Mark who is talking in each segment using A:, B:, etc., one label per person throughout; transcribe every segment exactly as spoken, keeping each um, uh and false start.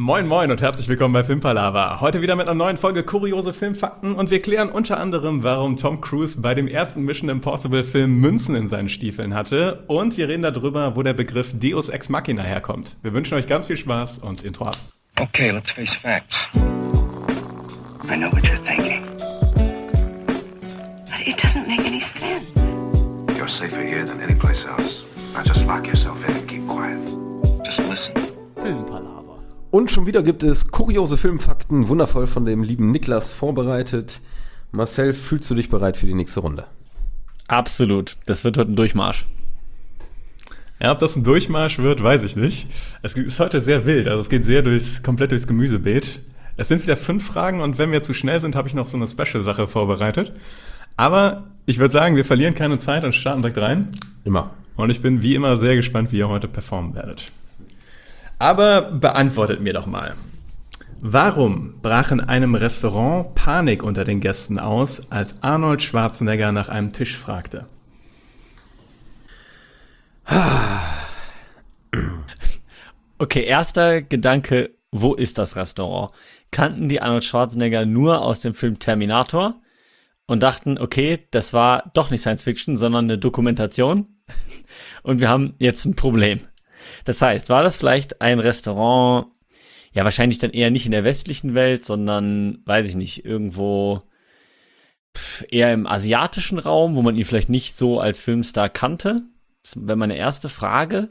A: Moin moin und herzlich willkommen bei Filmpalava. Heute wieder mit einer neuen Folge Kuriose Filmfakten und wir klären unter anderem, warum Tom Cruise bei dem ersten Mission Impossible Film Münzen in seinen Stiefeln hatte und wir reden darüber, wo der Begriff Deus Ex Machina herkommt. Wir wünschen euch ganz viel Spaß und Intro ab.
B: Okay, let's face facts. I know what you're thinking.
C: But it doesn't make any sense.
D: You're safer here than any place else. Now just lock yourself in and keep quiet.
B: Just listen.
A: Filmpalava.
E: Und schon wieder gibt es kuriose Filmfakten, wundervoll von dem lieben Niklas vorbereitet. Marcel, fühlst du dich bereit für die nächste Runde?
F: Absolut. Das wird heute ein Durchmarsch.
A: Ja, ob das ein Durchmarsch wird, weiß ich nicht. Es ist heute sehr wild, also es geht sehr durchs, komplett durchs Gemüsebeet. Es sind wieder fünf Fragen und wenn wir zu schnell sind, habe ich noch so eine Special-Sache vorbereitet. Aber ich würde sagen, wir verlieren keine Zeit und starten direkt rein.
E: Immer.
A: Und ich bin wie immer sehr gespannt, wie ihr heute performen werdet. Aber beantwortet mir doch mal. Warum brach in einem Restaurant Panik unter den Gästen aus, als Arnold Schwarzenegger nach einem Tisch fragte?
F: Okay, erster Gedanke, wo ist das Restaurant? Kannten die Arnold Schwarzenegger nur aus dem Film Terminator und dachten, okay, das war doch nicht Science Fiction, sondern eine Dokumentation und wir haben jetzt ein Problem. Das heißt, war das vielleicht ein Restaurant, ja wahrscheinlich dann eher nicht in der westlichen Welt, sondern, weiß ich nicht, irgendwo eher im asiatischen Raum, wo man ihn vielleicht nicht so als Filmstar kannte? Das wäre meine erste Frage.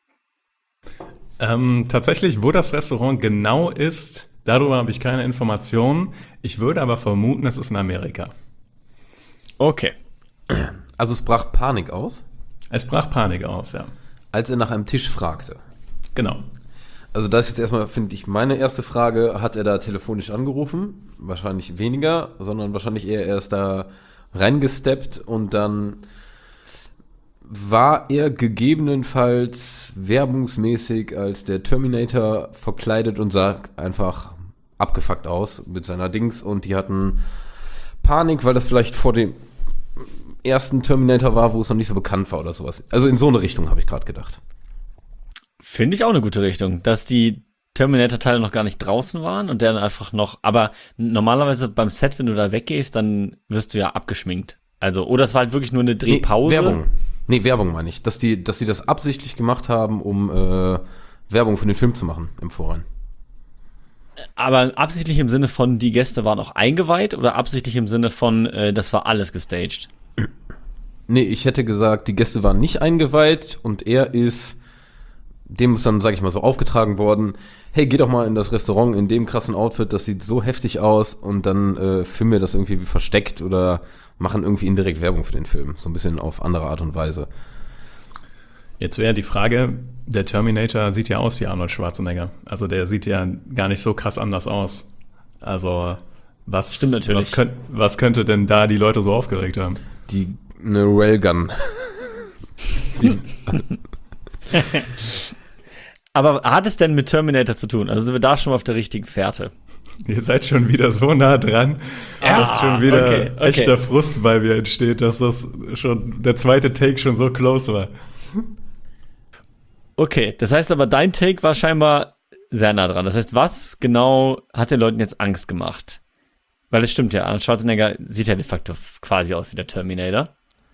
A: Ähm, tatsächlich, wo das Restaurant genau ist, darüber habe ich keine Informationen. Ich würde aber vermuten, es ist in Amerika.
F: Okay.
E: Also es brach Panik aus,
A: Es brach Panik aus, ja.
E: als er nach einem Tisch fragte.
A: Genau.
E: Also das ist jetzt erstmal, finde ich, meine erste Frage, hat er da telefonisch angerufen? Wahrscheinlich weniger, sondern wahrscheinlich eher erst da reingesteppt und dann war er gegebenenfalls werbungsmäßig als der Terminator verkleidet und sah einfach abgefuckt aus mit seiner Dings und die hatten Panik, weil das vielleicht vor dem ersten Terminator war, wo es noch nicht so bekannt war oder sowas. Also in so eine Richtung habe ich gerade gedacht.
F: Finde ich auch eine gute Richtung, dass die Terminator-Teile noch gar nicht draußen waren und der dann einfach noch, aber normalerweise beim Set, wenn du da weggehst, dann wirst du ja abgeschminkt. Also, oder es war halt wirklich nur eine Drehpause.
E: Nee, Werbung. Nee, Werbung meine ich. Dass die, dass die das absichtlich gemacht haben, um äh, Werbung für den Film zu machen im Vorhinein.
F: Aber absichtlich im Sinne von, die Gäste waren auch eingeweiht oder absichtlich im Sinne von, äh, das war alles gestaged?
E: Nee, ich hätte gesagt, die Gäste waren nicht eingeweiht und er ist, dem ist dann, sag ich mal, so aufgetragen worden, hey, geh doch mal in das Restaurant in dem krassen Outfit, das sieht so heftig aus und dann äh, filmen wir das irgendwie versteckt oder machen irgendwie indirekt Werbung für den Film. So ein bisschen auf andere Art und Weise.
A: Jetzt wäre die Frage, der Terminator sieht ja aus wie Arnold Schwarzenegger. Also der sieht ja gar nicht so krass anders aus. Also was,
F: Stimmt natürlich.
A: was, könnt, was könnte denn da die Leute so aufgeregt haben?
E: Die, eine Railgun. die,
F: Aber hat es denn mit Terminator zu tun? Also sind wir da schon mal auf der richtigen Fährte?
A: Ihr seid schon wieder so nah dran,
F: Ja,
A: dass schon wieder
F: okay, okay.
A: echter Frust bei mir entsteht, dass das schon der zweite Take schon so close war.
F: Okay, das heißt aber, dein Take war scheinbar sehr nah dran. Das heißt, was genau hat den Leuten jetzt Angst gemacht? Weil es stimmt ja, Arnold Schwarzenegger sieht ja de facto quasi aus wie der Terminator.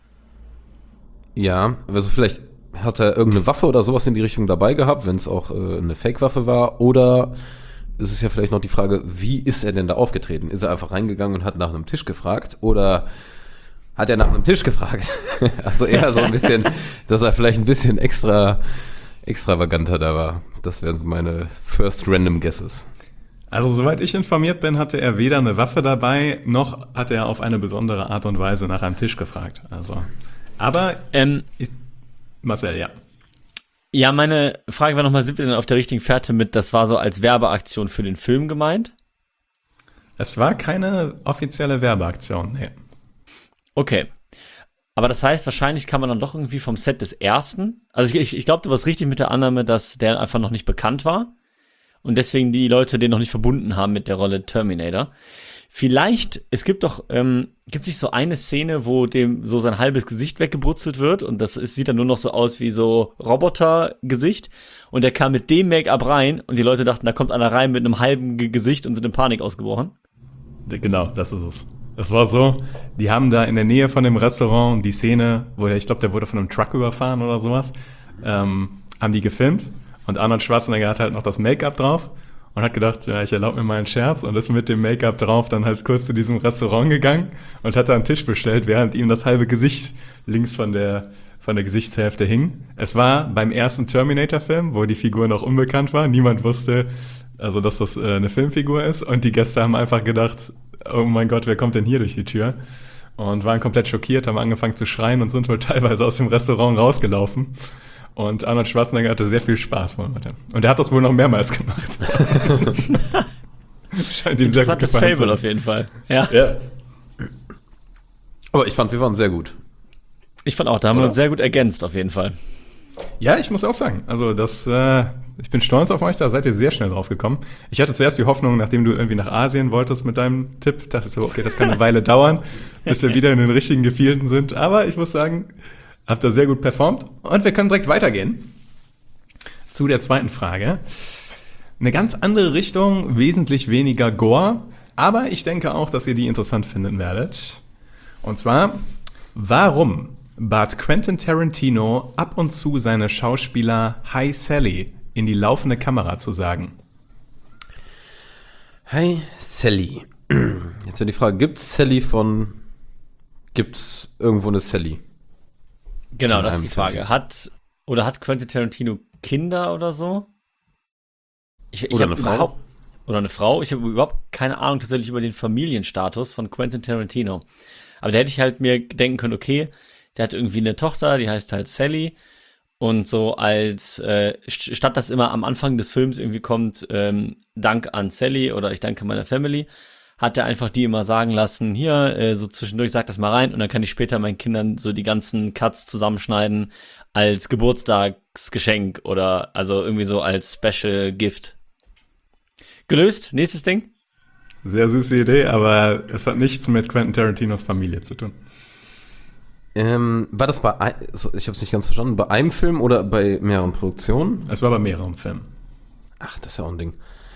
E: ja, also vielleicht hat er irgendeine Waffe oder sowas in die Richtung dabei gehabt, wenn es auch äh, eine Fake-Waffe war. Oder es ist ja vielleicht noch die Frage, wie ist er denn da aufgetreten? Ist er einfach reingegangen und hat nach einem Tisch gefragt? Oder hat er nach einem Tisch gefragt? Also eher so ein bisschen, dass er vielleicht ein bisschen extra extravaganter da war. Das wären so meine first random guesses.
A: Also soweit ich informiert bin, hatte er weder eine Waffe dabei, noch hat er auf eine besondere Art und Weise nach einem Tisch gefragt. Also, aber
F: Ähm,
A: ist, Marcel, ja.
F: ja, meine Frage war nochmal, sind wir denn auf der richtigen Fährte mit, das war so als Werbeaktion für den Film gemeint?
A: Es war keine offizielle Werbeaktion, nee.
F: Okay. Aber das heißt, wahrscheinlich kann man dann doch irgendwie vom Set des ersten, also ich, ich, ich glaube, du warst richtig mit der Annahme, dass der einfach noch nicht bekannt war und deswegen die Leute den noch nicht verbunden haben mit der Rolle Terminator. Vielleicht, es gibt doch, ähm, gibt es nicht so eine Szene, wo dem so sein halbes Gesicht weggebrutzelt wird und das ist, sieht dann nur noch so aus wie so Roboter-Gesicht und der kam mit dem Make-up rein und die Leute dachten, da kommt einer rein mit einem halben Ge- Gesicht und sind in Panik ausgebrochen.
A: Genau, das ist es. Es war so, die haben da in der Nähe von dem Restaurant die Szene, wo der, ich glaube, der wurde von einem Truck überfahren oder sowas, ähm, haben die gefilmt und Arnold Schwarzenegger hat halt noch das Make-up drauf und hat gedacht, ja, ich erlaube mir mal einen Scherz und ist mit dem Make-up drauf dann halt kurz zu diesem Restaurant gegangen und hat da einen Tisch bestellt, während ihm das halbe Gesicht links von der, von der Gesichtshälfte hing. Es war beim ersten Terminator-Film, wo die Figur noch unbekannt war. Niemand wusste, also dass das äh, eine Filmfigur ist und die Gäste haben einfach gedacht, oh mein Gott, wer kommt denn hier durch die Tür? Und waren komplett schockiert, haben angefangen zu schreien und sind wohl teilweise aus dem Restaurant rausgelaufen. Und Arnold Schwarzenegger hatte sehr viel Spaß wohl mit dem. Und er hat das wohl noch mehrmals gemacht. Scheint ihm sehr gut
F: Das
A: gefallen zu
F: Fable
A: haben.
F: auf jeden Fall. Ja.
E: Ja. Aber ich fand, wir waren sehr gut.
F: Ich fand auch, da haben wir
E: Oder?
F: uns sehr gut ergänzt auf jeden Fall.
A: Ja, ich muss auch sagen, also das, äh, ich bin stolz auf euch, da seid ihr sehr schnell drauf gekommen. Ich hatte zuerst die Hoffnung, nachdem du irgendwie nach Asien wolltest mit deinem Tipp, dachte ich so, okay, das kann eine Weile dauern, bis wir wieder in den richtigen Gefilden sind. Aber ich muss sagen, habt ihr sehr gut performt und wir können direkt weitergehen zu der zweiten Frage. Eine ganz andere Richtung, wesentlich weniger Gore, aber ich denke auch, dass ihr die interessant finden werdet. Und zwar, warum bat Quentin Tarantino ab und zu seine Schauspieler Hi Sally in die laufende Kamera zu sagen?
E: Hi, Sally. Jetzt wäre die Frage, gibt's Sally von, gibt's irgendwo eine Sally?
F: Genau,
E: In
F: das ist
E: einem
F: die Frage.
E: Film.
F: Hat, oder hat Quentin Tarantino Kinder oder so? Ich, ich
E: Oder
F: hab
E: eine Frau?
F: überhaupt- Oder eine Frau. Ich habe überhaupt keine Ahnung tatsächlich über den Familienstatus von Quentin Tarantino. Aber da hätte ich halt mir denken können, okay, der hat irgendwie eine Tochter, die heißt halt Sally. Und so als, äh, st- statt dass immer am Anfang des Films irgendwie kommt, ähm, Dank an Sally oder ich danke meiner Family, hat er einfach die immer sagen lassen, hier, äh, so zwischendurch sag das mal rein und dann kann ich später meinen Kindern so die ganzen Cuts zusammenschneiden als Geburtstagsgeschenk oder also irgendwie so als Special Gift. Gelöst? Nächstes Ding?
A: Sehr süße Idee, aber es hat nichts mit Quentin Tarantinos Familie zu tun.
E: Ähm, war das bei, ein, so, ich habe es nicht ganz verstanden, bei einem Film oder bei mehreren Produktionen?
A: Es war bei mehreren Filmen.
E: Ach, das ist ja auch ein Ding.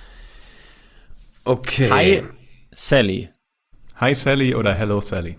E: Okay.
F: Hi, Sally.
A: Hi Sally oder Hello Sally?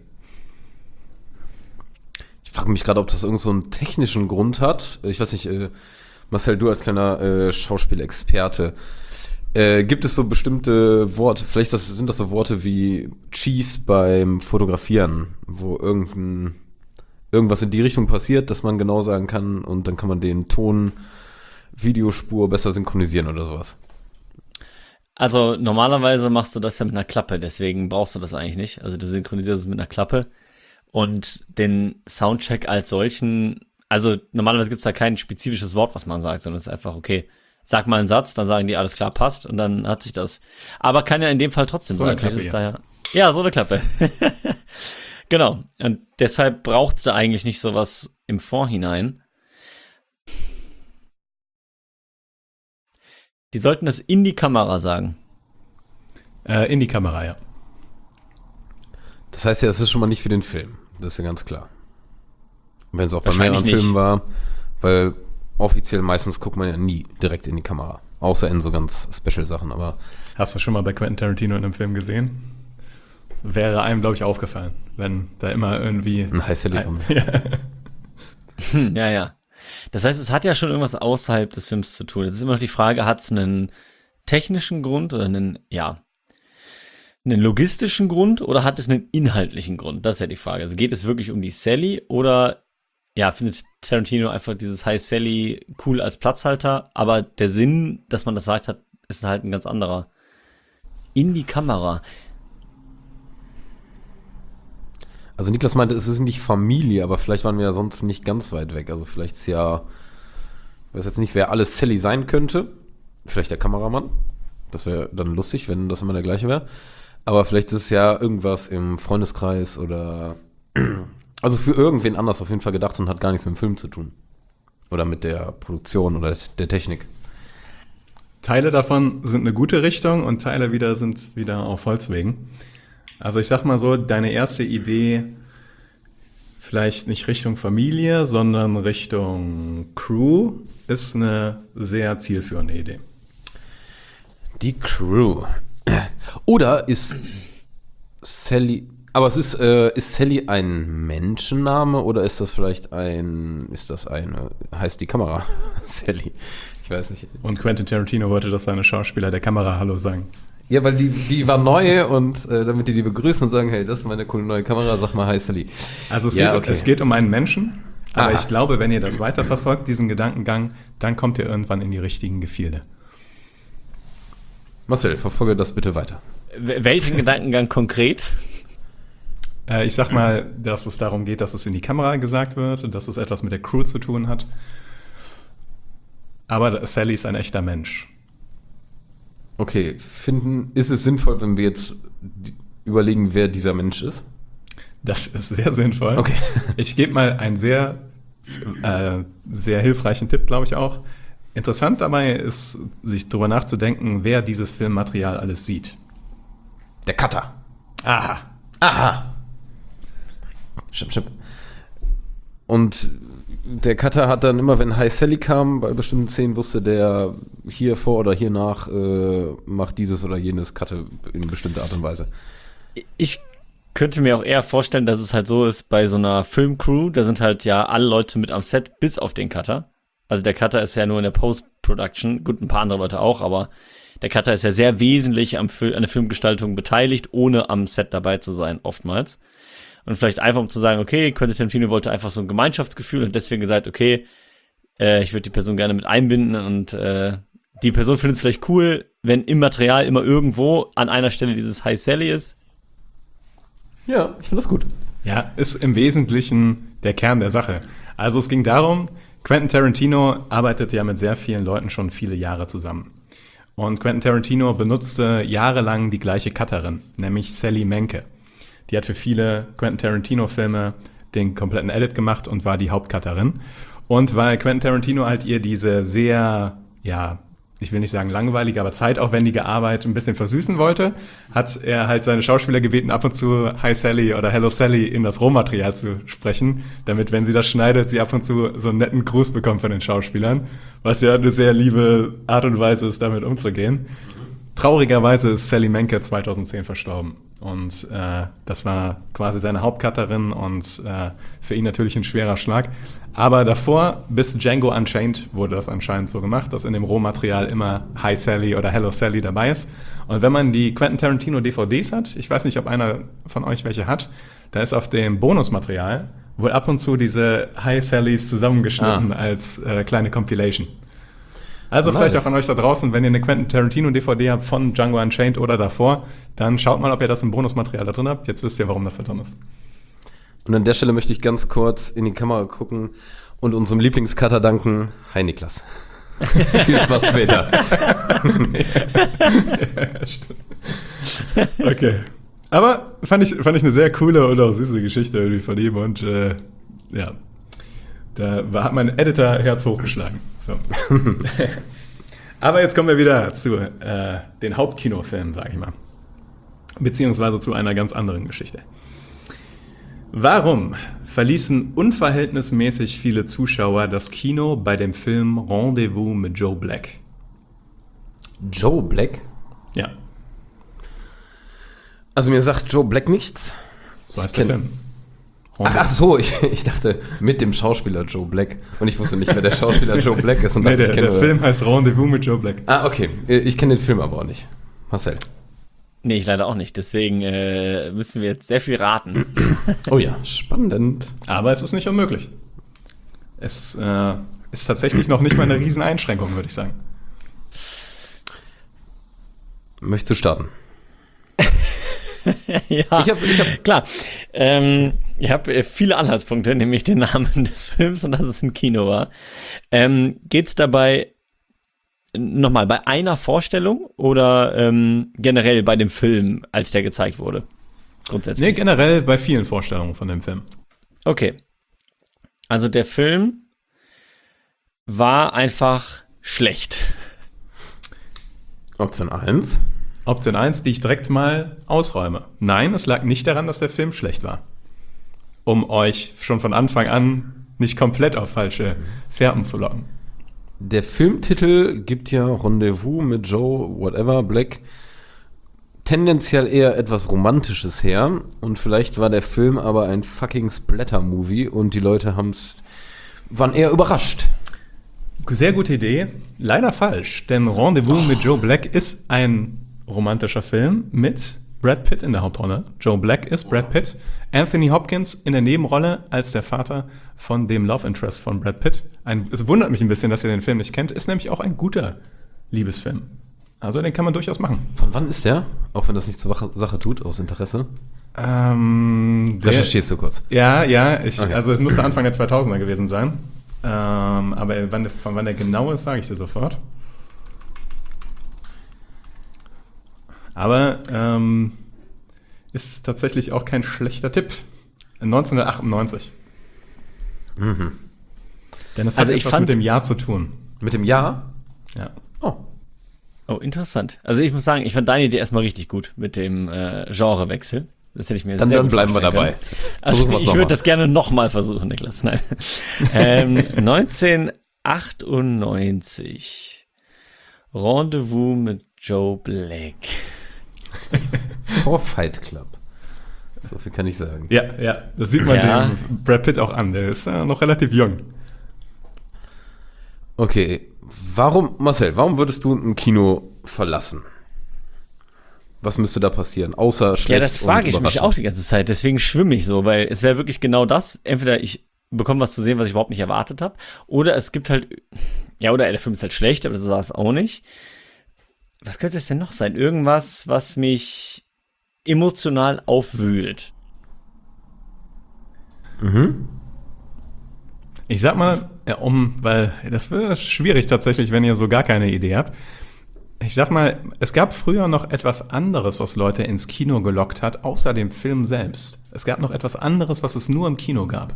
E: Ich frage mich gerade, ob das irgend so einen technischen Grund hat. Ich weiß nicht, äh, Marcel, du als kleiner äh, Schauspielexperte, äh, gibt es so bestimmte Worte, vielleicht das, sind das so Worte wie Cheese beim Fotografieren, wo irgendein, irgendwas in die Richtung passiert, dass man genau sagen kann und dann kann man den Ton, Videospur besser synchronisieren oder sowas.
F: Also normalerweise machst du das ja mit einer Klappe, deswegen brauchst du das eigentlich nicht. Also du synchronisierst es mit einer Klappe und den Soundcheck als solchen, also normalerweise gibt es da kein spezifisches Wort, was man sagt, sondern es ist einfach, okay, sag mal einen Satz, dann sagen die, alles klar, passt und dann hat sich das. Aber kann ja in dem Fall trotzdem
A: So
F: sein.
A: eine
F: Vielleicht
A: Klappe
F: ist es daher. Ja, so eine Klappe. Genau. Und deshalb braucht es da eigentlich nicht sowas im Vorhinein. Die sollten das in die Kamera sagen.
A: Äh, in die Kamera, ja.
E: Das heißt ja, es ist schon mal nicht für den Film. Das ist ja ganz klar. Wenn es auch bei
F: Wahrscheinlich
E: mehreren
F: nicht.
E: Filmen war, weil offiziell meistens guckt man ja nie direkt in die Kamera. Außer in so ganz Special-Sachen, aber
A: Hast du schon mal bei Quentin Tarantino in einem Film gesehen? Wäre einem, glaube ich, aufgefallen, wenn da immer irgendwie...
E: ein heißer Lied.
F: Hm, ja, ja. Das heißt, es hat ja schon irgendwas außerhalb des Films zu tun. Jetzt ist immer noch die Frage, hat es einen technischen Grund oder einen, ja, einen logistischen Grund oder hat es einen inhaltlichen Grund? Das ist ja die Frage. Also geht es wirklich um die Sally oder, ja, findet Tarantino einfach dieses Hi Sally cool als Platzhalter, aber der Sinn, dass man das sagt hat, ist halt ein ganz anderer. In die Kamera.
E: Also Niklas meinte, es ist nicht Familie, aber vielleicht waren wir ja sonst nicht ganz weit weg. Also vielleicht ist ja, ich weiß jetzt nicht, wer alles Sally sein könnte. Vielleicht der Kameramann. Das wäre dann lustig, wenn das immer der gleiche wäre. Aber vielleicht ist es ja irgendwas im Freundeskreis oder also für irgendwen anders auf jeden Fall gedacht und hat gar nichts mit dem Film zu tun. Oder mit der Produktion oder der Technik.
A: Teile davon sind eine gute Richtung und Teile wieder sind wieder auf Holzwegen. Also ich sag mal so, deine erste Idee vielleicht nicht Richtung Familie, sondern Richtung Crew ist eine sehr zielführende Idee.
E: Die Crew. Oder ist Sally, aber es ist, äh, ist Sally ein Menschenname oder ist das vielleicht ein, ist das eine, heißt die Kamera Sally? Ich weiß nicht.
A: Und Quentin Tarantino wollte, dass seine Schauspieler der Kamera Hallo sagen.
E: Ja, weil die, die war neu und äh, damit die die begrüßen und sagen, hey, das ist meine coole neue Kamera, sag mal, hi Sally.
A: Also es,
E: Ja,
A: geht,
E: okay.
A: es geht um einen Menschen, aber
E: Aha.
A: ich glaube, wenn ihr das weiterverfolgt, diesen Gedankengang, dann kommt ihr irgendwann in die richtigen Gefilde.
E: Marcel, verfolge das bitte weiter.
F: W- Welchen Gedankengang konkret?
A: Äh, ich sag mal, dass es darum geht, dass es in die Kamera gesagt wird, dass es etwas mit der Crew zu tun hat. Aber Sally ist ein echter Mensch.
E: Okay, finden, ist es sinnvoll, wenn wir jetzt die- überlegen, wer dieser Mensch ist?
A: Das ist sehr sinnvoll.
E: Okay.
A: Ich gebe mal einen sehr, äh, sehr hilfreichen Tipp, glaube ich auch. Interessant dabei ist, sich darüber nachzudenken, wer dieses Filmmaterial alles sieht.
E: Der Cutter.
A: Aha.
E: Aha. Stimmt, stimmt. Und der Cutter hat dann immer, wenn Hi Sally kam, bei bestimmten Szenen wusste der hier vor oder hier nach, äh, macht dieses oder jenes Cutte in bestimmter Art und Weise.
F: Ich könnte mir auch eher vorstellen, dass es halt so ist bei so einer Filmcrew, da sind halt ja alle Leute mit am Set, bis auf den Cutter. Also der Cutter ist ja nur in der Post-Production, gut, ein paar andere Leute auch, aber der Cutter ist ja sehr wesentlich am Fil- an der Filmgestaltung beteiligt, ohne am Set dabei zu sein, oftmals. Und vielleicht einfach, um zu sagen, okay, Quentin Tarantino wollte einfach so ein Gemeinschaftsgefühl und deswegen gesagt, okay, äh, ich würde die Person gerne mit einbinden und äh, die Person findet es vielleicht cool, wenn im Material immer irgendwo an einer Stelle dieses Hi Sally ist.
E: Ja, ich finde das gut.
A: Ja, ist im Wesentlichen der Kern der Sache. Also es ging darum, Quentin Tarantino arbeitet ja mit sehr vielen Leuten schon viele Jahre zusammen. Und Quentin Tarantino benutzte jahrelang die gleiche Cutterin, nämlich Sally Menke. Die hat für viele Quentin Tarantino-Filme den kompletten Edit gemacht und war die Hauptcutterin. Und weil Quentin Tarantino halt ihr diese sehr, ja, ich will nicht sagen langweilige, aber zeitaufwendige Arbeit ein bisschen versüßen wollte, hat er halt seine Schauspieler gebeten, ab und zu Hi Sally oder Hello Sally in das Rohmaterial zu sprechen, damit, wenn sie das schneidet, sie ab und zu so einen netten Gruß bekommt von den Schauspielern, was ja eine sehr liebe Art und Weise ist, damit umzugehen. Traurigerweise ist Sally Menke zweitausendzehn verstorben. Und äh, das war quasi seine Hauptcutterin und äh, für ihn natürlich ein schwerer Schlag. Aber davor, bis Django Unchained, wurde das anscheinend so gemacht, dass in dem Rohmaterial immer Hi Sally oder Hello Sally dabei ist. Und wenn man die Quentin Tarantino D V Ds hat, ich weiß nicht, ob einer von euch welche hat, da ist auf dem Bonusmaterial wohl ab und zu diese Hi Sallys zusammengeschnitten
E: Ah.
A: als äh, kleine Compilation. Also
E: Nice.
A: vielleicht auch an euch da draußen, wenn ihr eine Quentin Tarantino D V D habt von Django Unchained oder davor, dann schaut mal, ob ihr das im Bonusmaterial da drin habt. Jetzt wisst ihr, warum das da drin ist.
E: Und an der Stelle möchte ich ganz kurz in die Kamera gucken und unserem Lieblingscutter danken. Hi Niklas. Viel Spaß später.
A: Okay. Aber fand ich, fand ich eine sehr coole und auch süße Geschichte irgendwie von ihm und äh, ja, da war, hat mein Editor-Herz hochgeschlagen. So. Aber jetzt kommen wir wieder zu äh, den Hauptkinofilmen, sag ich mal. Beziehungsweise zu einer ganz anderen Geschichte. Warum verließen unverhältnismäßig viele Zuschauer das Kino bei dem Film Rendezvous mit Joe Black?
E: Joe Black?
A: Ja,
E: Also mir sagt Joe Black nichts.
A: so heißt
E: Ich
A: der
E: kenn-
A: Film.
E: Ach, ach so, ich, ich dachte mit dem Schauspieler Joe Black. Und ich wusste nicht, wer der Schauspieler Joe Black ist. Und
A: Nee,
E: dachte,
A: der,
E: ich kenne
A: der Film heißt Rendezvous mit Joe Black.
E: Ah, okay. Ich kenne den Film aber auch nicht. Marcel.
F: Nee, ich leider auch nicht. Deswegen äh, müssen wir jetzt sehr viel raten.
E: Oh ja, spannend.
A: Aber es ist nicht unmöglich. Es äh, ist tatsächlich noch nicht mal eine Rieseneinschränkung, würde ich sagen.
E: Möchtest du starten?
F: Ja,
E: Ich hab's- ich hab-
F: klar. Ähm, ich habe äh, viele Anhaltspunkte, nämlich den Namen des Films und dass es im Kino war. Ähm, geht's dabei nochmal bei einer Vorstellung oder ähm, generell bei dem Film, als der gezeigt wurde? Grundsätzlich.
A: Nee, generell bei vielen Vorstellungen von dem Film.
F: Okay. Also der Film war einfach schlecht.
E: Option eins.
A: Option eins, die ich direkt mal ausräume. Nein, es lag nicht daran, dass der Film schlecht war. Um euch schon von Anfang an nicht komplett auf falsche Fährten zu locken.
E: Der Filmtitel gibt ja Rendezvous mit Joe, whatever, Black, tendenziell eher etwas Romantisches her. Und vielleicht war der Film aber ein fucking Splatter-Movie und die Leute haben's, waren eher überrascht.
A: Sehr gute Idee. Leider falsch, denn Rendezvous oh. mit Joe Black ist ein romantischer Film mit Brad Pitt in der Hauptrolle. Joe Black ist Brad Pitt. Anthony Hopkins in der Nebenrolle als der Vater von dem Love Interest von Brad Pitt. Ein, es wundert mich ein bisschen, dass ihr den Film nicht kennt. Ist nämlich auch ein guter Liebesfilm. Also den kann man durchaus machen.
E: Von wann ist der? Auch wenn das nicht zur Sache tut, aus Interesse.
A: Ähm, der,
E: Recherchierst du kurz?
A: Ja, ja. Ich,
E: okay.
A: Also es musste Anfang der zweitausender gewesen sein. Ähm, aber wann, von wann der genau ist, sage ich dir sofort. Aber ähm, ist tatsächlich auch kein schlechter Tipp. neunzehnhundertachtundneunzig.
E: Mhm.
A: Denn es hat
F: Also ich
A: etwas
F: fand-
A: mit dem Jahr zu tun.
E: Mit dem Jahr?
A: Ja.
E: Oh.
F: Oh, interessant. Also ich muss sagen, ich fand deine Idee erstmal richtig gut mit dem äh, Genrewechsel. Das hätte ich mir
E: Dann,
F: sehr
E: dann
F: gut
E: bleiben wir
F: vorstellen
E: dabei.
F: können. Also
E: Versuchen wir's
F: ich
E: noch
F: würde
E: mal.
F: das gerne nochmal versuchen, Niklas. Nein. ähm, neunzehnhundertachtundneunzig. Rendezvous mit Joe Black.
E: Vor Fight Club. So viel kann ich sagen.
A: Ja, ja. Das sieht man
F: Ja.
A: dem Brad Pitt auch an. Der ist äh, noch relativ jung.
E: Okay, warum, Marcel, warum würdest du ein Kino verlassen? Was müsste da passieren? Außer schlecht
F: Ja, das frage
E: und
F: ich mich
E: überraschend.
F: auch die ganze Zeit. Deswegen schwimme ich so, weil es wäre wirklich genau das. Entweder ich bekomme was zu sehen, was ich überhaupt nicht erwartet habe, oder es gibt halt, ja, oder der Film ist halt schlecht, aber das war es auch nicht. Was könnte es denn noch sein? Irgendwas, was mich emotional aufwühlt.
E: Mhm.
A: Ich sag mal, ja, um, weil das wird schwierig tatsächlich, wenn ihr so gar keine Idee habt. Ich sag mal, es gab früher noch etwas anderes, was Leute ins Kino gelockt hat, außer dem Film selbst. Es gab noch etwas anderes, was es nur im Kino gab.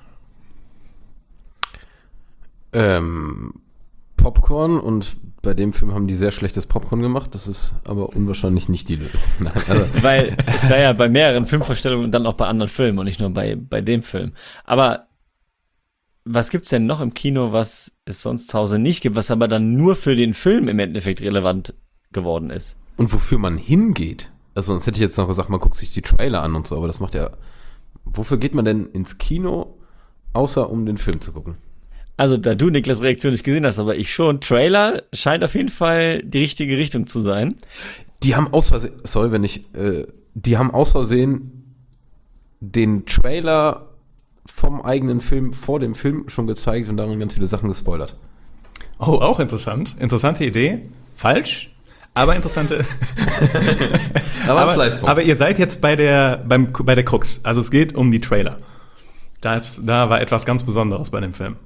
E: Ähm, Popcorn, und bei dem Film haben die sehr schlechtes Popcorn gemacht. Das ist aber unwahrscheinlich nicht die Lösung. Nein, also,
F: Weil es war ja bei mehreren Filmvorstellungen und dann auch bei anderen Filmen und nicht nur bei, bei dem Film. Aber was gibt's denn noch im Kino, was es sonst zu Hause nicht gibt, was aber dann nur für den Film im Endeffekt relevant geworden ist?
E: und wofür man hingeht. Also sonst hätte ich jetzt noch gesagt, man guckt sich die Trailer an und so, aber das macht ja... Wofür geht man denn ins Kino, außer um den Film zu gucken?
F: Also, da du Niklas' Reaktion nicht gesehen hast, aber ich schon, Trailer scheint auf jeden Fall die richtige Richtung zu sein.
E: Die haben aus Versehen, sorry, wenn ich, äh, die haben aus Versehen den Trailer vom eigenen Film vor dem Film schon gezeigt und darin ganz viele Sachen gespoilert.
A: Oh, auch interessant. Interessante Idee. Falsch, aber interessante.
E: Aber, ein
A: aber,
E: Fleißpunkt.
A: aber ihr seid jetzt bei der, beim, bei der Krux. Also es geht um die Trailer. Da, ist, da war etwas ganz Besonderes bei dem Film.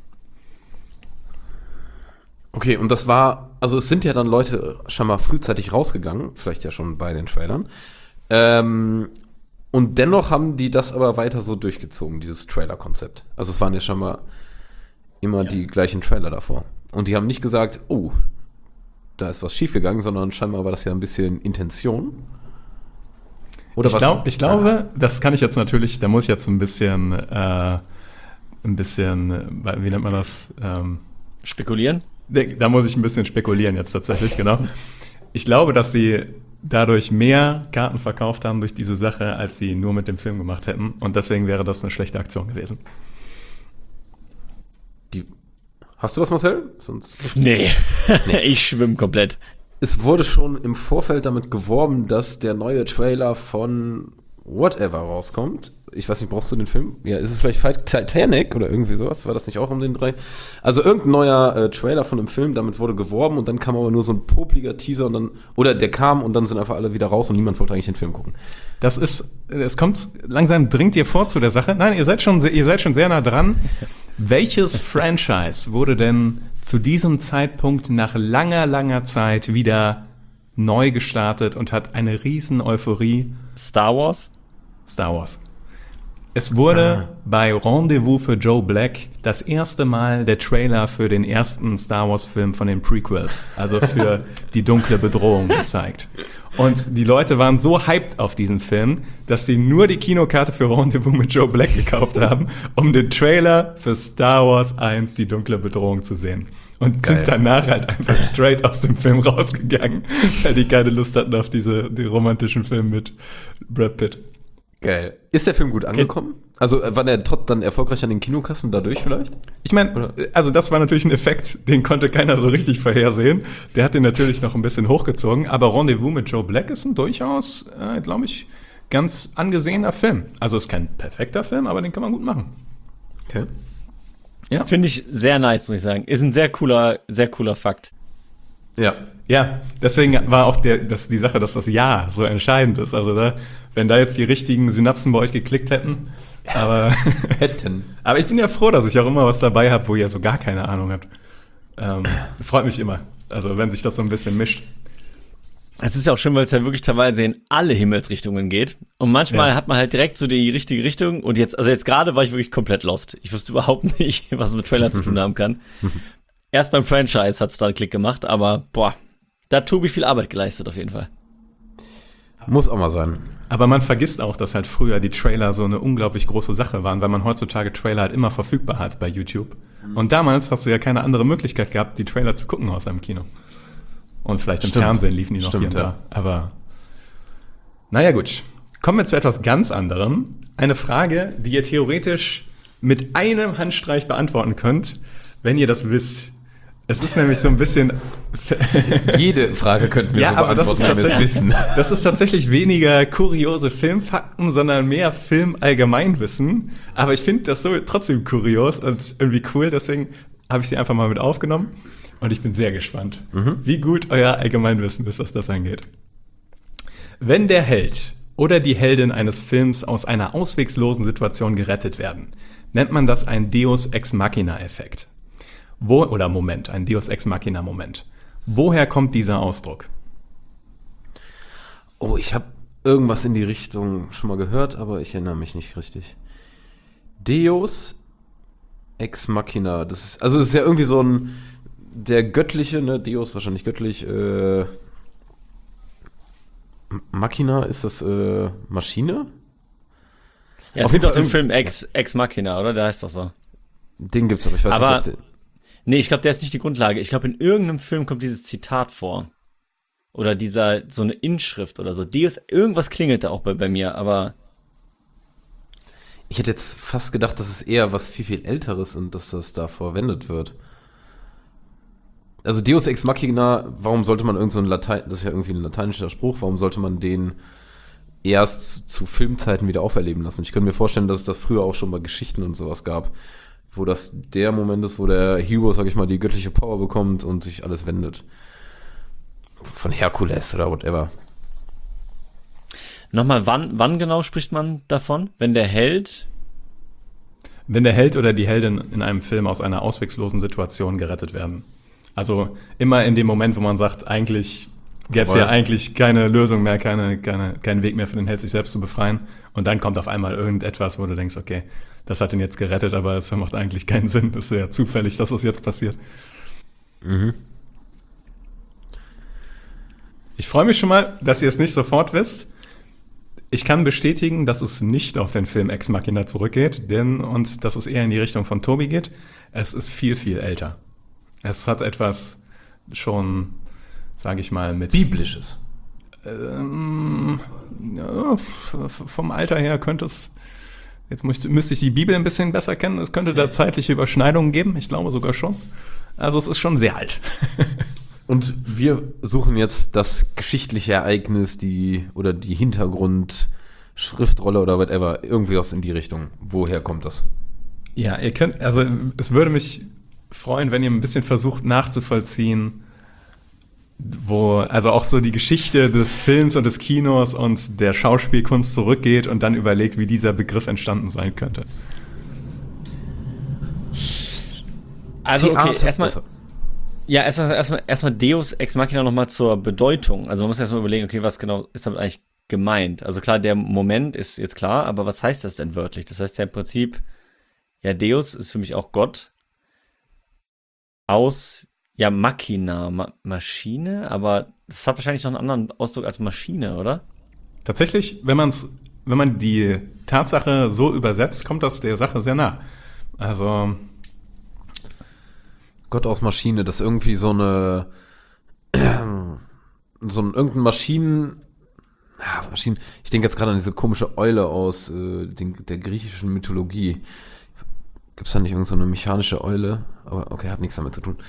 E: Okay, und das war, also es sind ja dann Leute schon mal frühzeitig rausgegangen, vielleicht ja schon bei den Trailern. Ähm, und dennoch haben die das aber weiter so durchgezogen, dieses Trailer-Konzept. Also es waren ja schon mal immer ja. die gleichen Trailer davor. Und die haben nicht gesagt, oh, da ist was schiefgegangen, sondern scheinbar war das ja ein bisschen Intention. Oder
A: ich,
E: was?
A: Glaub, ich glaube, das kann ich jetzt natürlich, da muss ich jetzt ein bisschen, äh, ein bisschen, wie nennt man das? Ähm,
F: Spekulieren?
A: Da muss ich ein bisschen spekulieren jetzt tatsächlich, genau. Ich glaube, dass sie dadurch mehr Karten verkauft haben durch diese Sache, als sie nur mit dem Film gemacht hätten. Und deswegen wäre das eine schlechte Aktion gewesen.
E: Die, hast du was, Marcel? Sonst
F: Nee, nee. Ich schwimme komplett.
E: Es wurde schon im Vorfeld damit geworben, dass der neue Trailer von Whatever rauskommt. Ich weiß nicht, brauchst du den Film? Ja, ist es vielleicht Fight Titanic oder irgendwie sowas? War das nicht auch um den drei? Also irgendein neuer äh, Trailer von einem Film, damit wurde geworben und dann kam aber nur so ein popliger Teaser und dann, oder der kam und dann sind einfach alle wieder raus und niemand wollte eigentlich den Film gucken.
A: Das ist, es kommt, langsam dringt ihr vor zu der Sache. Nein, ihr seid schon, ihr seid schon sehr nah dran. Welches Franchise wurde denn zu diesem Zeitpunkt nach langer, langer Zeit wieder neu gestartet und hat eine riesen Euphorie?
F: Star Wars?
A: Star Wars. Es wurde ah. bei Rendezvous für Joe Black das erste Mal der Trailer für den ersten Star Wars Film von den Prequels, also für die dunkle Bedrohung, gezeigt. Und die Leute waren so hyped auf diesen Film, dass sie nur die Kinokarte für Rendezvous mit Joe Black gekauft haben, um den Trailer für Star Wars eins, die dunkle Bedrohung, zu sehen. Und
E: Geil.
A: sind danach halt einfach straight aus dem Film rausgegangen, weil die keine Lust hatten auf diese die romantischen Filme mit Brad Pitt.
E: Geil. Ist der Film gut angekommen? Also äh, war der Trott dann erfolgreich an den Kinokassen dadurch vielleicht?
A: Ich meine, also das war natürlich ein Effekt, den konnte keiner so richtig vorhersehen. Der hat den natürlich noch ein bisschen hochgezogen, aber Rendezvous mit Joe Black ist ein durchaus, äh, glaube ich, ganz angesehener Film. Also ist kein perfekter Film, aber den kann man gut machen.
E: Okay.
A: Ja.
F: Finde ich sehr nice, muss ich sagen. Ist ein sehr cooler, sehr cooler Fakt.
E: Ja.
A: Ja, deswegen war auch der, das, die Sache, dass das Ja so entscheidend ist. Also da, wenn da jetzt die richtigen Synapsen bei euch geklickt hätten, aber
E: Hätten.
A: aber ich bin ja froh, dass ich auch immer was dabei habe, wo ihr so gar keine Ahnung habt. Ähm, freut mich immer. Also wenn sich das so ein bisschen mischt.
F: Es ist ja auch schön, weil es ja wirklich teilweise in alle Himmelsrichtungen geht. Und manchmal
A: Ja.
F: hat man halt direkt so die richtige Richtung. Und jetzt, also jetzt gerade war ich wirklich komplett lost. Ich wusste überhaupt nicht, was es mit Trailer zu tun haben kann. Erst beim Franchise hat es da einen Klick gemacht, aber boah, da hat Tobi viel Arbeit geleistet auf jeden Fall.
E: Muss auch mal sein.
A: Aber man vergisst auch, dass halt früher die Trailer so eine unglaublich große Sache waren, weil man heutzutage Trailer halt immer verfügbar hat bei YouTube. Und damals hast du ja keine andere Möglichkeit gehabt, die Trailer zu gucken aus einem Kino. Und vielleicht im
E: Stimmt.
A: Fernsehen liefen die noch
E: Stimmt,
A: hier und
E: ja.
A: da. Aber naja, gut. Kommen wir zu etwas ganz anderem. Eine Frage, die ihr theoretisch mit einem Handstreich beantworten könnt, wenn ihr das wisst. Es ist nämlich so ein bisschen...
E: Jede Frage könnten wir
A: Ja,
E: so
A: aber das ist,
E: beantworten, wenn wir es
A: tatsächlich,
E: wissen.
A: das ist tatsächlich weniger kuriose Filmfakten, sondern mehr Film-Allgemeinwissen. Aber ich finde das so trotzdem kurios und irgendwie cool, deswegen habe ich sie einfach mal mit aufgenommen. Und ich bin sehr gespannt,
E: Mhm.
A: wie gut euer Allgemeinwissen ist, was das angeht. Wenn der Held oder die Heldin eines Films aus einer auswegslosen Situation gerettet werden, nennt man das ein Deus Ex Machina-Effekt. Wo, oder Moment, ein Deus Ex Machina-Moment. Woher kommt dieser Ausdruck?
E: Oh, ich habe irgendwas in die Richtung schon mal gehört, aber ich erinnere mich nicht richtig. Deus Ex Machina. Das ist, also es ist ja irgendwie so ein, der göttliche, ne, Deus wahrscheinlich göttlich, äh, Machina, ist das äh, Maschine?
F: Ja, es
E: Auf
F: gibt
E: jeden
F: auch den
E: Fall
F: Film Ex, Ex Machina, oder? Der heißt doch so.
E: Den gibt's aber, ich weiß
F: Aber-
E: nicht, ob der,
F: Nee, ich glaube, der ist nicht die Grundlage. Ich glaube, in irgendeinem Film kommt dieses Zitat vor. Oder dieser, so eine Inschrift oder so. Deus, irgendwas klingelt da auch bei, bei mir, aber
E: ich hätte jetzt fast gedacht, dass es eher was viel, viel Älteres und dass das da verwendet wird. Also Deus Ex Machina, warum sollte man irgend so ein Latein, das ist ja irgendwie ein lateinischer Spruch, warum sollte man den erst zu Filmzeiten wieder auferleben lassen? Ich könnte mir vorstellen, dass es das früher auch schon bei Geschichten und sowas gab, wo das der Moment ist, wo der Hero, sag ich mal, die göttliche Power bekommt und sich alles wendet. Von Herkules oder whatever.
F: nochmal, wann, wann genau spricht man davon? Wenn der Held,
A: Wenn der Held oder die Heldin in einem Film aus einer auswegslosen Situation gerettet werden. Also immer in dem Moment, wo man sagt, eigentlich gäbe es ja
E: Jawohl.
A: eigentlich keine Lösung mehr, keine, keine, keinen Weg mehr für den Held, sich selbst zu befreien. Und dann kommt auf einmal irgendetwas, wo du denkst, okay, das hat ihn jetzt gerettet, aber es macht eigentlich keinen Sinn. Das ist ja zufällig, dass das jetzt passiert.
E: Mhm.
A: Ich freue mich schon mal, dass ihr es nicht sofort wisst. Ich kann bestätigen, dass es nicht auf den Film Ex Machina zurückgeht, denn und dass es eher in die Richtung von Tobi geht. Es ist viel, viel älter. Es hat etwas schon, sage ich mal, mit...
E: Biblisches.
A: Ähm, ja, f- vom Alter her könnte es... Jetzt müsste, müsste ich die Bibel ein bisschen besser kennen. Es könnte da zeitliche Überschneidungen geben. Ich glaube sogar schon. Also es ist schon sehr alt.
E: Und wir suchen jetzt das geschichtliche Ereignis, die oder die Hintergrundschriftrolle oder whatever, irgendwie was in die Richtung. Woher kommt das?
A: Ja, ihr könnt, also es würde mich freuen, wenn ihr ein bisschen versucht nachzuvollziehen, wo, also auch so die Geschichte des Films und des Kinos und der Schauspielkunst zurückgeht und dann überlegt, wie dieser Begriff entstanden sein könnte.
F: also okay,
E: Theater.
F: erstmal,
E: Also,
F: ja, erstmal, erstmal, erstmal Deus Ex Machina nochmal zur Bedeutung. Also man muss erstmal überlegen, okay, was genau ist damit eigentlich gemeint? Also klar, der Moment ist jetzt klar, aber was heißt das denn wörtlich? Das heißt ja im Prinzip, ja, Deus ist für mich auch Gott aus Ja, Machina, Ma- Maschine, aber das hat wahrscheinlich noch einen anderen Ausdruck als Maschine, oder?
A: Tatsächlich, wenn man's, wenn man die Tatsache so übersetzt, kommt das der Sache sehr nah. Also,
E: Gott aus Maschine, das ist irgendwie so eine so ein irgendein Maschinen ja, Maschinen. Ich denke jetzt gerade an diese komische Eule aus äh, den, der griechischen Mythologie. Gibt es da nicht irgend so eine mechanische Eule? Aber okay, hat nichts damit zu tun.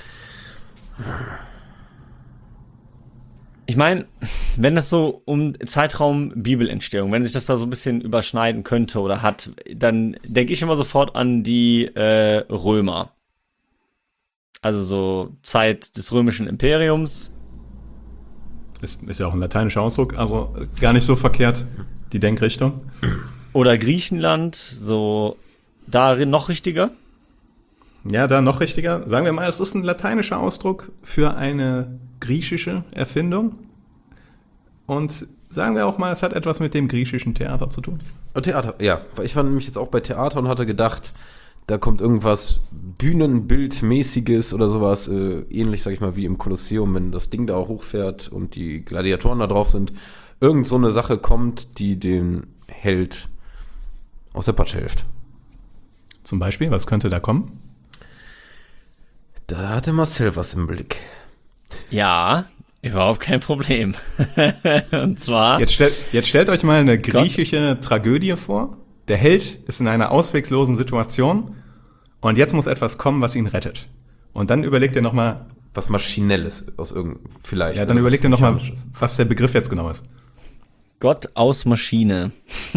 F: Ich meine, wenn das so um Zeitraum Bibelentstehung, wenn sich das da so ein bisschen überschneiden könnte oder hat, dann denke ich immer sofort an die äh, Römer. Also so Zeit des römischen Imperiums.
A: ist, ist ja auch ein lateinischer Ausdruck, also gar nicht so verkehrt, die Denkrichtung.
F: Oder Griechenland, so darin noch richtiger.
A: Ja, da noch richtiger. Sagen wir mal, es ist ein lateinischer Ausdruck für eine griechische Erfindung. Und sagen wir auch mal, es hat etwas mit dem griechischen Theater zu tun.
E: Und Theater, ja. Ich war nämlich jetzt auch bei Theater und hatte gedacht, da kommt irgendwas Bühnenbildmäßiges oder sowas, äh, ähnlich, sag ich mal, wie im Kolosseum, wenn das Ding da hochfährt und die Gladiatoren da drauf sind. Irgend so eine Sache kommt, die den Held aus der Patsche hilft.
A: Zum Beispiel, was könnte da kommen?
E: Da hatte Marcel was im Blick.
F: Ja, überhaupt kein Problem. Und zwar.
A: Jetzt, stell, jetzt stellt euch mal eine griechische Tragödie vor. Der Held ist in einer ausweglosen Situation und jetzt muss etwas kommen, was ihn rettet. Und dann überlegt ihr nochmal.
E: Was Maschinelles aus irgendeinem, vielleicht.
A: Ja, dann überlegt ihr nochmal, was der Begriff jetzt genau ist.
F: Gott aus Maschine.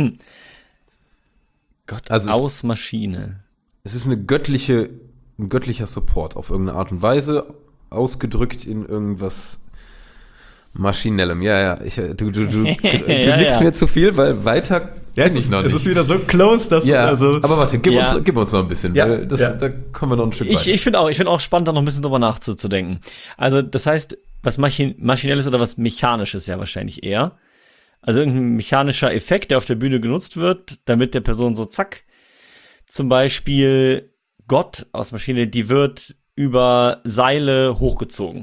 F: Gott
E: Also es-
F: aus Maschine.
E: Es ist eine göttliche, ein göttlicher Support auf irgendeine Art und Weise, ausgedrückt in irgendwas Maschinellem. Ja, ja, ich, du, du, du, du nickst
F: Ja, ja.
E: mir zu viel, weil weiter
A: Ja, es
E: bin ich
A: ist,
E: noch
A: es
E: nicht.
A: ist wieder so close, dass
E: ja,
A: also.
E: aber warte, gib,
F: Ja.
E: uns, gib uns noch ein bisschen,
A: Ja,
E: weil das,
A: ja.
E: da kommen wir noch ein Stück
F: Ich,
E: weiter.
F: ich finde auch, ich finde auch spannend, da noch ein bisschen drüber nachzudenken. Also, das heißt, was Machin Maschinelles oder was Mechanisches ja wahrscheinlich eher. Also irgendein mechanischer Effekt, der auf der Bühne genutzt wird, damit der Person so zack. Zum Beispiel Gott aus Maschine, die wird über Seile hochgezogen.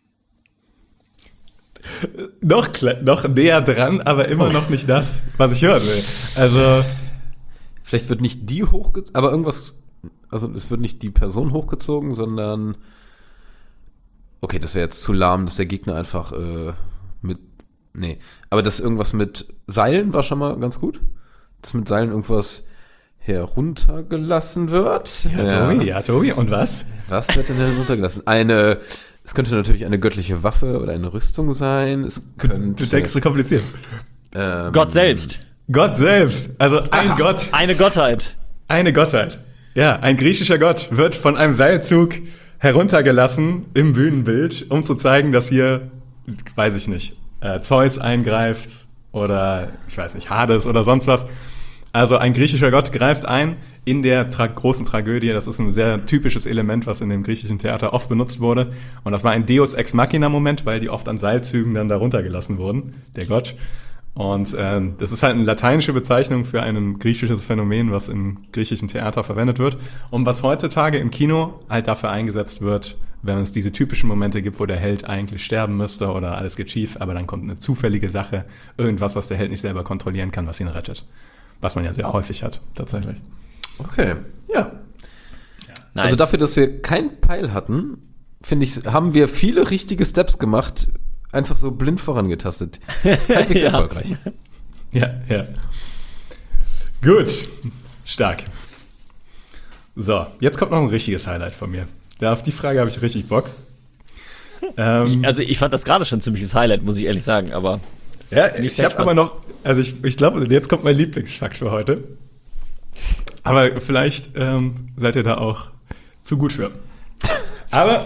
A: Noch, kle- noch näher dran, aber immer noch nicht das, was ich hören will. Also,
E: Vielleicht wird nicht die hochgezogen, aber irgendwas, also es wird nicht die Person hochgezogen, sondern okay, das wäre jetzt zu lahm, dass der Gegner einfach äh, mit, nee, aber das irgendwas mit Seilen war schon mal ganz gut, dass mit Seilen irgendwas heruntergelassen wird.
A: ja, Tobi, ja, Tobi, und was?
E: Was wird denn heruntergelassen? Eine, es könnte natürlich eine göttliche Waffe oder eine Rüstung sein, es könnte...
A: Du denkst so kompliziert.
E: ähm,
F: Gott selbst.
A: Gott selbst, also ein Gott,
F: Eine Gottheit.
A: eine Gottheit. Ja, ein griechischer Gott wird von einem Seilzug heruntergelassen im Bühnenbild, um zu zeigen, dass hier, weiß ich nicht, äh, Zeus eingreift oder, ich weiß nicht, Hades oder sonst was. Also ein griechischer Gott greift ein in der tra- großen Tragödie. Das ist ein sehr typisches Element, was in dem griechischen Theater oft benutzt wurde. Und das war ein Deus Ex Machina-Moment, weil die oft an Seilzügen dann darunter gelassen wurden, der Gott. Und äh, das ist halt eine lateinische Bezeichnung für ein griechisches Phänomen, was im griechischen Theater verwendet wird. Und was heutzutage im Kino halt dafür eingesetzt wird, wenn es diese typischen Momente gibt, wo der Held eigentlich sterben müsste oder alles geht schief, aber dann kommt eine zufällige Sache, irgendwas, was der Held nicht selber kontrollieren kann, was ihn rettet. Was man ja sehr häufig hat, tatsächlich.
E: Okay, ja.
F: Nice.
E: Also dafür, dass wir keinen Peil hatten, finde ich, haben wir viele richtige Steps gemacht, einfach so blind vorangetastet. Halbwegs
F: Ja.
E: erfolgreich.
A: Ja, ja. Gut, stark. So, jetzt kommt noch ein richtiges Highlight von mir. Da auf die Frage habe ich richtig Bock. Ähm,
F: Also ich fand das gerade schon ein ziemliches Highlight, muss ich ehrlich sagen, aber
A: ja,
F: nicht
A: ich
F: sehr
A: habe aber noch, also ich, ich glaube, jetzt kommt mein Lieblingsfakt für heute. Aber vielleicht ähm, seid ihr da auch zu gut für. Aber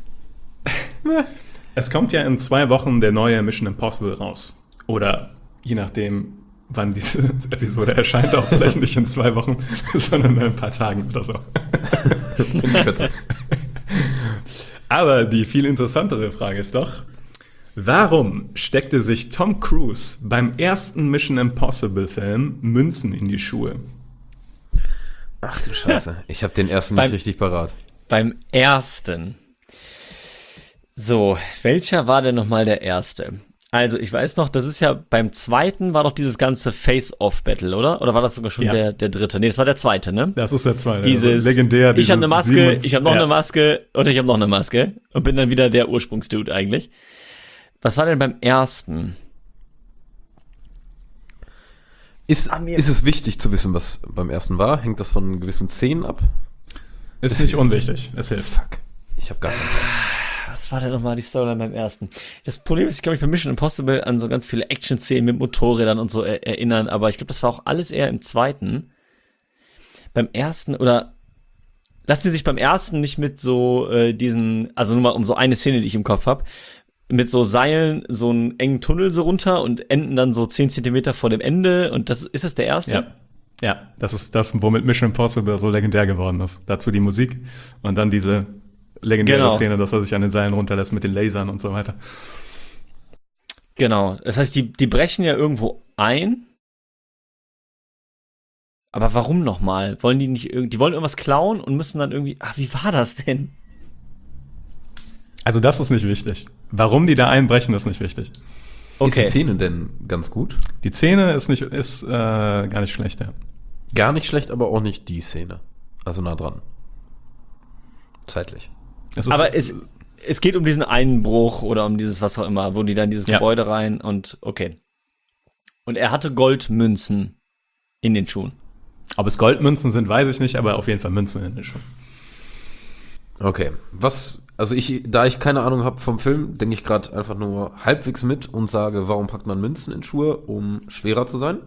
A: es kommt ja in zwei Wochen der neue Mission Impossible raus. Oder je nachdem, wann diese Episode erscheint, auch vielleicht nicht in zwei Wochen, sondern in ein paar Tagen oder so.
E: In Kürze.
A: Aber die viel interessantere Frage ist doch, warum steckte sich Tom Cruise beim ersten Mission Impossible Film Münzen in die Schuhe?
E: Ach du Scheiße, ich habe den ersten
F: Beim-
E: nicht richtig parat.
F: beim ersten. So, welcher war denn nochmal der erste? Also, ich weiß noch, das ist ja beim zweiten war doch dieses ganze Face-Off-Battle, oder? Oder war das sogar schon
A: Ja.
F: der, der dritte? Nee, das war der zweite, ne?
A: Das ist der zweite.
F: Dieses,
A: also legendär.
F: ich habe eine Maske,
A: siebenundsiebzig
F: ich habe noch
A: ja.
F: eine Maske und ich habe noch eine Maske und bin dann wieder der Ursprungsdude eigentlich. Was war denn beim ersten?
E: Ist,
F: Ah, mir-
E: ist es wichtig zu wissen, was beim ersten war? Hängt das von gewissen Szenen ab?
A: Ist
E: Es
A: nicht
E: hilft.
A: unwichtig. Es hilft.
E: Fuck. Ich habe gar keinen Plan.
F: Was war denn nochmal die Storyline beim ersten? Das Problem ist, ich kann mich bei Mission Impossible an so ganz viele Action-Szenen mit Motorrädern und so er erinnern, aber ich glaube, das war auch alles eher im zweiten. Beim ersten, oder lassen Sie sich beim ersten nicht mit so äh, diesen, also nur mal um so eine Szene, die ich im Kopf habe, mit so Seilen so einen engen Tunnel so runter und enden dann so zehn Zentimeter vor dem Ende und das ist das der erste?
A: Ja. Ja, das ist das, womit Mission Impossible so legendär geworden ist. Dazu die Musik und dann diese legendäre
F: Genau.
A: Szene, dass er sich an den Seilen runterlässt mit den Lasern und so weiter.
F: Genau. Das heißt, die, die brechen ja irgendwo ein. Aber warum nochmal? Wollen die nicht irgendwie, die wollen irgendwas klauen und müssen dann irgendwie, ah, wie war das denn?
A: Also das ist nicht wichtig. Warum die da einbrechen, ist nicht wichtig.
E: Ist die
F: Okay.
E: Szene denn ganz gut?
A: Die Szene ist nicht ist äh, gar nicht schlecht, ja.
E: Gar nicht schlecht, aber auch nicht die Szene. Also nah dran. Zeitlich.
A: Es ist,
F: Aber es, es geht um diesen Einbruch oder um dieses, was auch immer, wo die dann in dieses
A: Ja.
F: Gebäude rein und okay. Und er hatte Goldmünzen in den Schuhen.
A: ob es Goldmünzen sind, weiß ich nicht, aber auf jeden Fall Münzen in den Schuhen.
E: Okay. Was, also ich, da ich keine Ahnung habe vom Film, denke ich gerade einfach nur halbwegs mit und sage, warum packt man Münzen in Schuhe, um schwerer zu sein?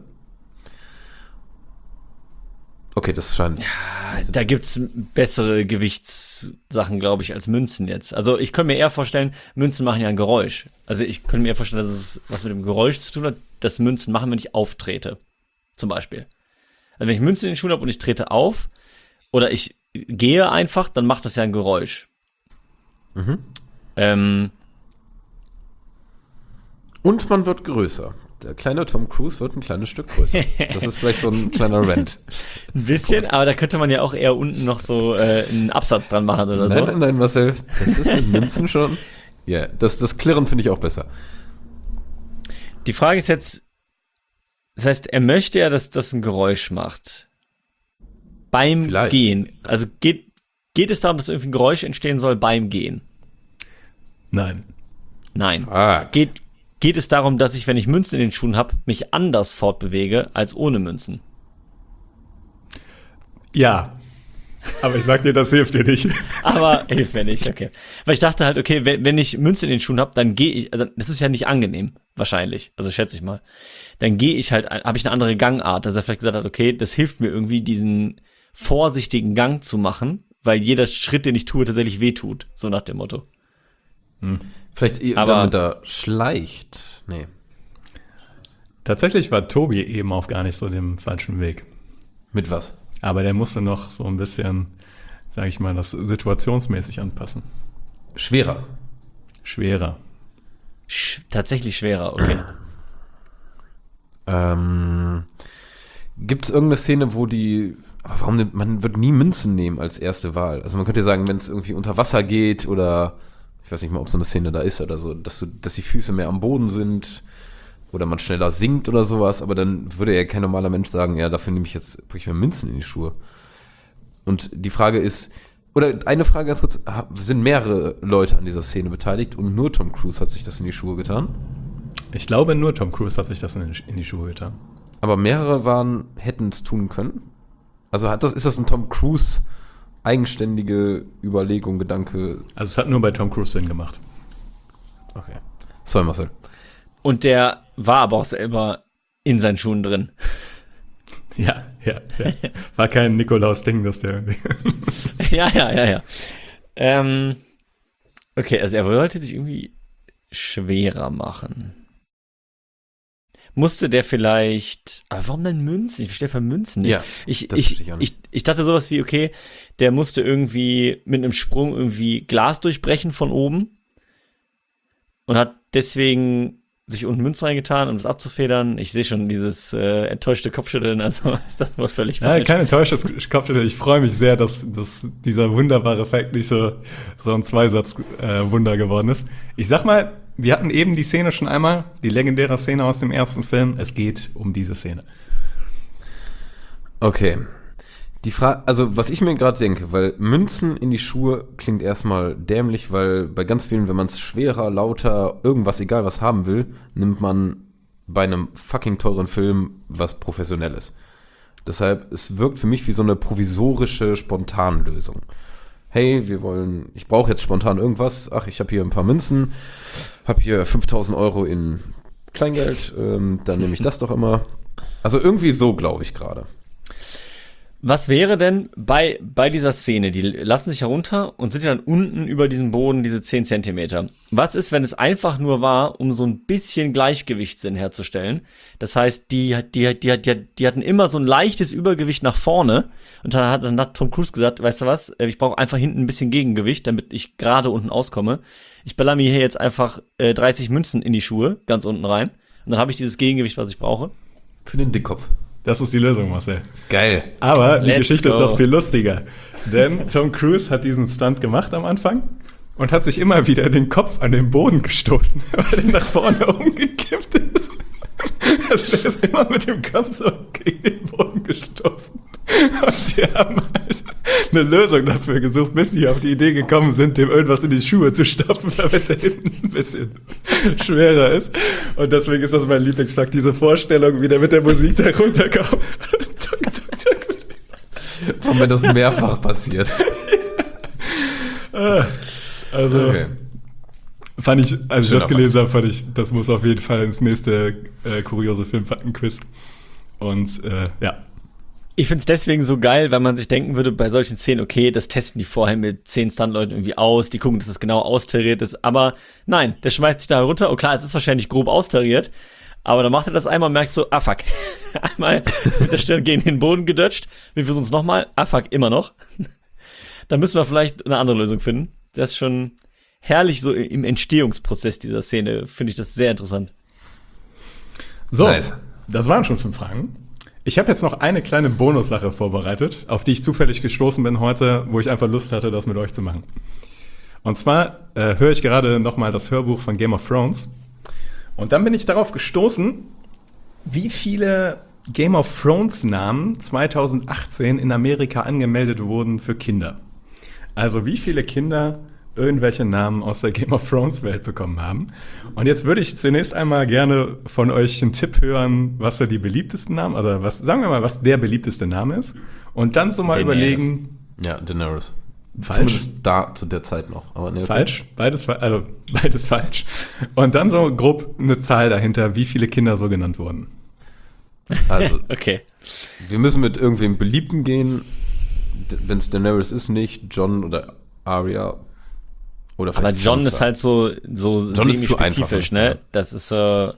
E: Okay, das scheint.
F: Da gibt's bessere Gewichtssachen, glaube ich, als Münzen jetzt. Also ich könnte mir eher vorstellen, Münzen machen ja ein Geräusch. Also ich könnte mir eher vorstellen, dass es was mit dem Geräusch zu tun hat, dass Münzen machen, wenn ich auftrete. Zum Beispiel. Also wenn ich Münzen in den Schuhen habe und ich trete auf oder ich gehe einfach, dann macht das ja ein Geräusch.
E: Mhm.
F: Ähm,
E: Und man wird größer. Der kleine Tom Cruise wird ein kleines Stück größer. Das ist vielleicht so ein kleiner Rant.
F: ein bisschen, aber da könnte man ja auch eher unten noch so äh, einen Absatz dran machen oder so.
E: Nein, nein, nein, Marcel, das ist mit Münzen schon. Ja, das, das Klirren finde ich auch besser.
F: Die Frage ist jetzt, das heißt, er möchte ja, dass das ein Geräusch macht. Beim
E: Vielleicht.
F: Gehen. Also geht, geht es darum, dass irgendwie ein Geräusch entstehen soll beim Gehen?
A: Nein.
F: Nein.
E: Fuck.
F: Geht, geht es darum, dass ich, wenn ich Münzen in den Schuhen habe, mich anders fortbewege als ohne Münzen?
A: Ja. Aber ich sag dir, das hilft dir nicht.
F: Aber hilft mir nicht, okay. Weil ich dachte halt, okay, wenn, wenn ich Münzen in den Schuhen habe, dann gehe ich, also das ist ja nicht angenehm, wahrscheinlich, also schätze ich mal. Dann gehe ich halt, habe ich eine andere Gangart, dass er vielleicht gesagt hat, okay, das hilft mir irgendwie, diesen vorsichtigen Gang zu machen, weil jeder Schritt, den ich tue, tatsächlich wehtut, so nach dem Motto.
E: Vielleicht eh
F: Aber-
E: damit er schleicht. Nee.
A: Tatsächlich war Tobi eben auf gar nicht so dem falschen Weg.
E: Mit was?
A: Aber der musste noch so ein bisschen, sag ich mal, das situationsmäßig anpassen.
E: Schwerer.
A: Schwerer.
F: Sch tatsächlich schwerer, okay.
E: Ähm, Gibt es irgendeine Szene, wo die. Aber warum nimmt man wird nie Münzen nehmen als erste Wahl? Also man könnte ja sagen, wenn es irgendwie unter Wasser geht oder ich weiß nicht mal, ob so eine Szene da ist oder so, dass du, dass die Füße mehr am Boden sind oder man schneller sinkt oder sowas, aber dann würde ja kein normaler Mensch sagen, ja, dafür nehme ich jetzt wirklich mehr Münzen in die Schuhe. Und die Frage ist, oder eine Frage ganz kurz, ha- sind mehrere Leute an dieser Szene beteiligt und nur Tom Cruise hat sich das in die Schuhe getan?
A: Ich glaube, nur Tom Cruise hat sich das in, in die Schuhe getan.
E: Aber mehrere waren, hätten es tun können? Also hat das, ist das ein Tom Cruise eigenständige Überlegung, Gedanke?
A: Also es hat nur bei Tom Cruise Sinn gemacht.
E: Okay. Sorry, Marcel.
F: Und der war aber auch selber in seinen Schuhen drin.
A: Ja, ja, ja. War kein Nikolaus-Ding, dass der irgendwie.
F: ja, ja, ja, ja. Ähm, okay, also er wollte sich irgendwie schwerer machen. Musste der vielleicht, aber warum denn Münzen? Ich verstehe von Münzen nicht.
E: Ja,
F: ich,
E: das
F: ich,
E: verstehe ich auch nicht.
F: ich, ich dachte sowas wie, okay, der musste irgendwie mit einem Sprung irgendwie Glas durchbrechen von oben und hat deswegen sich unten Münzen reingetan, um es abzufedern. Ich sehe schon dieses äh, enttäuschte Kopfschütteln, also ist das wohl völlig
A: Ja,
F: falsch.
A: kein enttäuschtes Kopfschütteln. Ich freue mich sehr, dass, dass dieser wunderbare Fact nicht so, so ein Zweisatz-Wunder äh, geworden ist. Ich sag mal, wir hatten eben die Szene schon einmal, die legendäre Szene aus dem ersten Film. Es geht um diese Szene.
E: Okay. Die Frage, also was ich mir gerade denke, weil Münzen in die Schuhe klingt erstmal dämlich, weil bei ganz vielen, wenn man es schwerer, lauter, irgendwas, egal was haben will, nimmt man bei einem fucking teuren Film was Professionelles. Deshalb, es wirkt für mich wie so eine provisorische Spontanlösung. Hey, wir wollen, ich brauche jetzt spontan irgendwas, ach, ich habe hier ein paar Münzen, habe hier fünftausend Euro in Kleingeld, ähm, dann nehme ich das doch immer. Also irgendwie so, glaube ich gerade.
F: Was wäre denn bei, bei dieser Szene, die lassen sich herunter und sind ja dann unten über diesem Boden diese zehn Zentimeter. Was ist, wenn es einfach nur war, um so ein bisschen Gleichgewichtssinn herzustellen? Das heißt, die, die, die, die, die hatten immer so ein leichtes Übergewicht nach vorne und dann hat, dann hat Tom Cruise gesagt, weißt du was, ich brauche einfach hinten ein bisschen Gegengewicht, damit ich gerade unten auskomme. Ich baller mir hier jetzt einfach äh, dreißig Münzen in die Schuhe, ganz unten rein und dann habe ich dieses Gegengewicht, was ich brauche.
E: Für den Dickkopf.
A: Das ist die Lösung, Marcel.
E: Geil.
A: Aber die
F: Let's
A: Geschichte
F: go.
A: ist noch viel lustiger. Denn Tom Cruise hat diesen Stunt gemacht am Anfang und hat sich immer wieder den Kopf an den Boden gestoßen, weil er nach vorne umgekippt ist. Also der ist immer mit dem Kopf so gegen den Boden gestoßen. Und die haben halt eine Lösung dafür gesucht, bis die auf die Idee gekommen sind, dem irgendwas in die Schuhe zu stopfen, damit er hinten ein bisschen schwerer ist. Und deswegen ist das mein Lieblingsfakt, diese Vorstellung, wie der mit der Musik da runterkommt. Tuk, tuk, tuk.
E: Und wenn das mehrfach passiert.
A: Also,
E: Okay.
A: fand ich, als ich
E: Schöner
A: das gelesen habe, fand ich, das muss auf jeden Fall ins nächste äh, kuriose Filmfakten-Quiz. Und äh, ja.
F: Ich find's deswegen so geil, weil man sich denken würde, bei solchen Szenen, okay, das testen die vorher mit zehn Stuntleuten irgendwie aus, die gucken, dass es genau austariert ist, aber nein, der schmeißt sich da runter, oh klar, es ist wahrscheinlich grob austariert, aber dann macht er das einmal und merkt so, ah fuck, einmal mit der Stirn gegen den Boden gedutscht, wir versuchen es nochmal, ah fuck, immer noch. Dann müssen wir vielleicht eine andere Lösung finden. Das ist schon herrlich so im Entstehungsprozess dieser Szene, finde ich das sehr interessant.
A: So,
E: Nice.
A: das waren schon fünf Fragen. Ich habe jetzt noch eine kleine Bonussache vorbereitet, auf die ich zufällig gestoßen bin heute, wo ich einfach Lust hatte, das mit euch zu machen. Und zwar äh, höre ich gerade nochmal das Hörbuch von Game of Thrones. Und dann bin ich darauf gestoßen, wie viele Game of Thrones Namen zwanzig achtzehn in Amerika angemeldet wurden für Kinder. Also wie viele Kinder irgendwelche Namen aus der Game of Thrones Welt bekommen haben. Und jetzt würde ich zunächst einmal gerne von euch einen Tipp hören, was so die beliebtesten Namen, also was, sagen wir mal, was der beliebteste Name ist. Und dann so mal
F: Daenerys.
A: überlegen.
E: Ja, Daenerys.
A: Falsch.
E: Zumindest da zu der Zeit noch. Aber nee, okay.
A: Falsch, beides, fa- also beides falsch. Und dann so grob eine Zahl dahinter, wie viele Kinder so genannt wurden.
E: Also,
F: Okay.
E: wir müssen mit irgendwem Beliebten gehen. Wenn es Daenerys ist, nicht Jon oder Arya. Oder
F: Aber
E: vielleicht
F: John
E: Sansa.
F: ist halt so, so
E: Jon ist zu
F: semi-spezifisch,
E: einfach,
F: ne?
E: ja.
F: Das ist, äh, da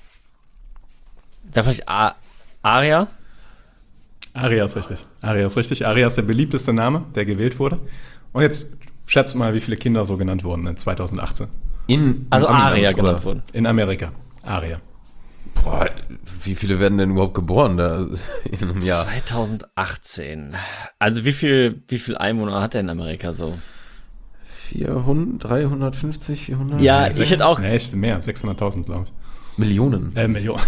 F: vielleicht A- Arya?
A: Arya ist richtig. Arya ist richtig. Arya ist der beliebteste Name, der gewählt wurde. Und jetzt schätzt mal, wie viele Kinder so genannt wurden in zwanzig achtzehn.
E: In,
F: Also
E: im Amiland,
F: Arya
E: oder?
F: genannt wurden.
A: In Amerika. Arya.
E: Boah, wie viele werden denn überhaupt geboren da in einem Jahr?
F: zwanzig achtzehn. Also wie viel, wie viel Einwohner hat er in Amerika so?
E: vierhundert, dreihundertfünfzig, vierhundert?
F: Ja, ich hätte auch,
A: Nee, echt mehr. sechshunderttausend, glaube ich.
E: Millionen.
A: Äh, Millionen.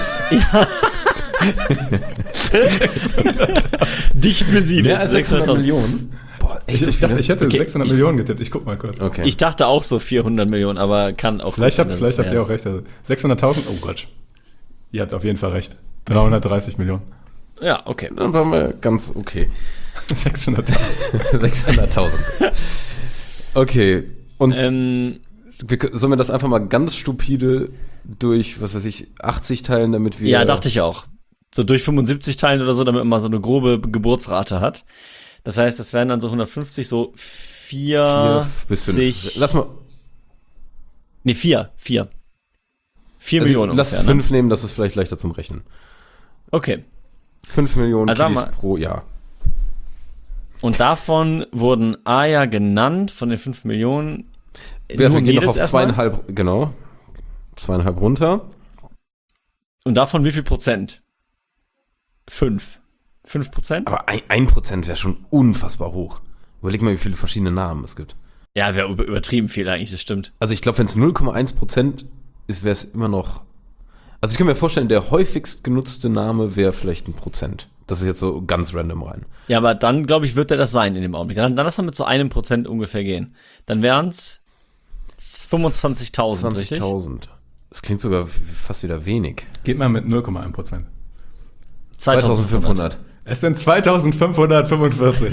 F: dicht besiedelt.
E: Mehr als sechshundert
F: sechshunderttausend.
E: Millionen? Boah,
A: Ich,
E: echt so
A: ich, dachte,
E: viele?
A: ich hätte
F: Okay,
A: sechshundert
F: ich-
A: Millionen getippt. Ich guck mal kurz.
E: Okay.
F: Ich dachte auch so vierhundert Millionen, aber kann auch
A: Vielleicht,
F: sein,
A: habt,
F: dass
A: vielleicht
F: es
A: habt ihr
F: mehr
A: auch recht. Also sechshunderttausend, oh Gott. Ihr habt auf jeden Fall recht. dreihundertdreißig Millionen.
F: ist. Ja, okay.
E: Dann waren wir ganz okay.
A: sechshunderttausend.
E: sechshunderttausend. Okay. Und
F: Ähm,
E: wir, kö- sollen wir das einfach mal ganz stupide durch, was weiß ich, achtzig teilen, damit wir...
F: ja, dachte ich auch. So durch fünfundsiebzig teilen oder so, damit man mal so eine grobe Geburtsrate hat. Das heißt, das wären dann so hundertfünfzig, so
E: vier bis fünf.
F: vierzig.
E: Lass mal...
F: Nee, vier. Vier. Vier
E: Also
F: Millionen
E: lass
F: ungefähr,
E: fünf nehmen, das ist vielleicht leichter zum Rechnen.
F: Ne? Okay.
E: Fünf Millionen
F: Also sag
E: Kiddies
F: mal-
E: pro Jahr.
F: Und davon wurden Aya genannt, von den fünf Millionen.
E: Wir, wir
F: nur
E: gehen noch
F: Mädels
E: auf
F: erstmal?
E: zweieinhalb, genau. zweieinhalb runter.
F: Und davon wie viel Prozent? Fünf. Fünf Prozent?
E: Aber ein, ein Prozent wäre schon unfassbar hoch. Überleg mal, wie viele verschiedene Namen es gibt.
F: Ja, wäre über, übertrieben viel eigentlich, das stimmt.
E: Also ich glaube, wenn es null Komma eins Prozent ist, wäre es immer noch... Also ich kann mir vorstellen, der häufigst genutzte Name wäre vielleicht ein Prozent. Das ist jetzt so ganz random rein.
F: Ja, aber dann, glaube ich, wird er das sein in dem Augenblick. Dann, dann lass mal mit so einem Prozent ungefähr gehen. Dann wären es fünfundzwanzigtausend, richtig?
E: zwanzigtausend. Das klingt sogar fast wieder wenig.
A: Geht mal mit null Komma eins Prozent.
E: zweitausendfünfhundert.
A: Es sind zweitausendfünfhundertfünfundvierzig.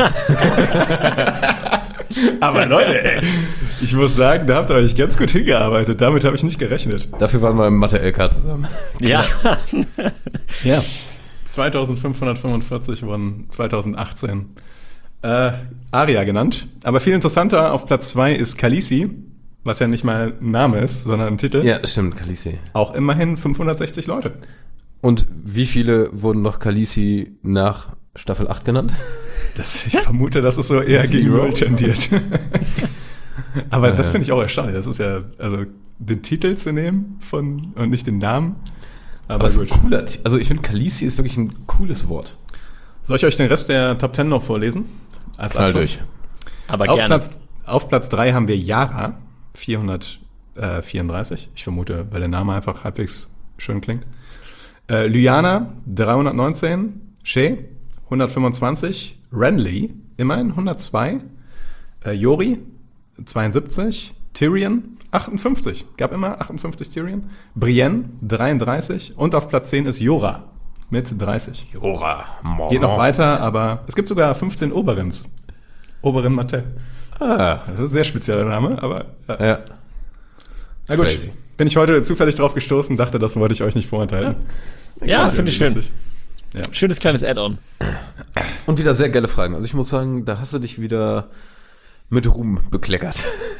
A: Aber Leute, ey, ich muss sagen, da habt ihr euch ganz gut hingearbeitet. Damit habe ich nicht gerechnet.
E: Dafür waren wir im Mathe-L K zusammen.
F: Ja.
A: Ja. zweitausendfünfhundertfünfundvierzig wurden zweitausendachtzehn äh, Aria genannt. Aber viel interessanter, auf Platz zwei ist Khaleesi, was ja nicht mal ein Name ist, sondern ein Titel.
E: Ja, stimmt, Khaleesi.
A: Auch immerhin fünfhundertsechzig Leute.
E: Und wie viele wurden noch Khaleesi nach Staffel acht genannt?
A: Das, ich vermute, das ist so eher gegen Roll tendiert. Aber das finde ich auch erstaunlich. Das ist ja, also den Titel zu nehmen von und nicht den Namen. Aber,
E: Aber es ist
A: gut.
E: ein cooler, Ti- also ich finde Khaleesi ist wirklich ein cooles Wort.
A: Soll ich euch den Rest der Top Ten noch vorlesen? Als
E: Knall
A: Abschluss?
E: durch.
F: Aber
A: Auf
F: gerne.
A: Platz, auf Platz drei haben wir Yara, vierhundertvierunddreißig. Ich vermute, weil der Name einfach halbwegs schön klingt. Äh, Lyanna, dreihundertneunzehn. Shay, hundertfünfundzwanzig. Renly, immerhin hundertzwei. Äh, Yori, zweiundsiebzig. Tyrion, achtundfünfzig. Gab immer achtundfünfzig Tyrion. Brienne, dreiunddreißig. Und auf Platz zehn ist Jorah mit dreißig.
E: Jora.
A: Geht noch weiter, aber es gibt sogar fünfzehn Oberins. Oberin Martell.
E: Ah,
A: Das ist ein sehr spezieller Name, aber äh,
E: ja.
A: na gut.
E: Crazy.
A: Bin ich heute zufällig drauf gestoßen, dachte, das wollte ich euch nicht vorenthalten.
F: Ja, finde ich schön.
A: Lustig.
F: Schönes kleines Add-on.
E: Und wieder sehr geile Fragen. Also ich muss sagen, da hast du dich wieder mit Ruhm bekleckert.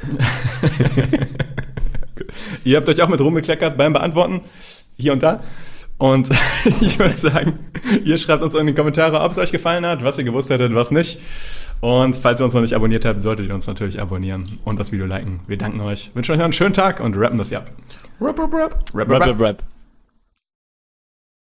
A: Ihr habt euch auch mit rumgekleckert beim Beantworten, hier und da. Und ich würde sagen, ihr schreibt uns in die Kommentare, ob es euch gefallen hat, was ihr gewusst hättet, was nicht. Und falls ihr uns noch nicht abonniert habt, solltet ihr uns natürlich abonnieren und das Video liken. Wir danken euch, wünschen euch noch einen schönen Tag und rappen das hier ab. Rap, rap, rap. Rap,
F: Rap, rap, rap.